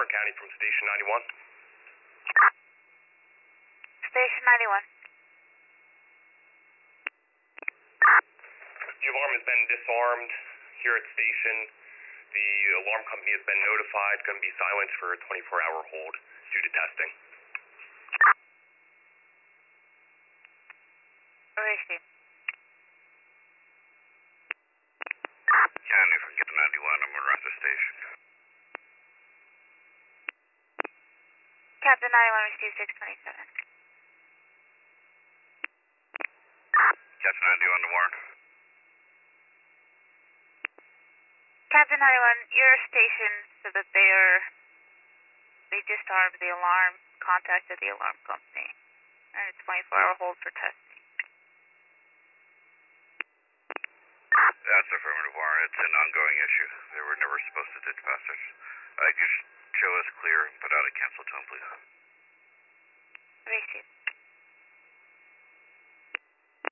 Warren County from Station 91. Station 91. The alarm has been disarmed here at station. The alarm company has been notified. Going to be silenced for a 24-hour hold due to testing. Receive. County from Captain 91, I'm around the station. Captain 91, receive 627. Captain 91 to Warren. Captain 91, your station said that they disarmed the alarm, contacted the alarm company, and it's 24-hour hold for testing. That's affirmative, Warren. It's an ongoing issue. They were never supposed to dispatch us. Just show us clear and put out a cancel tone, please. Receive.